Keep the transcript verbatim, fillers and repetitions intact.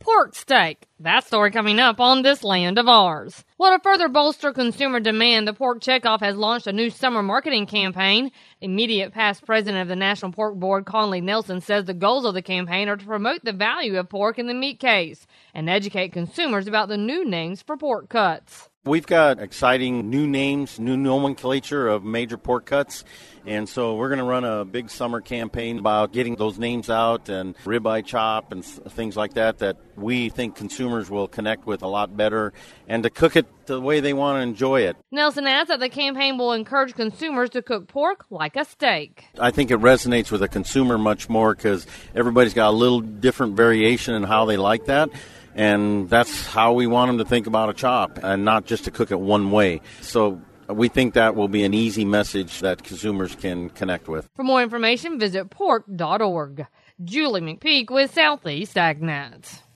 pork steak. That story coming up on This Land of Ours. Well, to further bolster consumer demand, the Pork Checkoff has launched a new summer marketing campaign. Immediate past president of the National Pork Board, Conley Nelson, says the goals of the campaign are to promote the value of pork in the meat case and educate consumers about the new names for pork cuts. We've got exciting new names, new nomenclature of major pork cuts, and so we're going to run a big summer campaign about getting those names out and ribeye chop and things like that that we think consumers will connect with a lot better and to cook it the way they want to enjoy it. Nelson adds that the campaign will encourage consumers to cook pork like a steak. I think it resonates with the consumer much more because everybody's got a little different variation in how they like that. And that's how we want them to think about a chop and not just to cook it one way. So we think that will be an easy message that consumers can connect with. For more information, visit pork dot org. Julie McPeak with Southeast AgNet.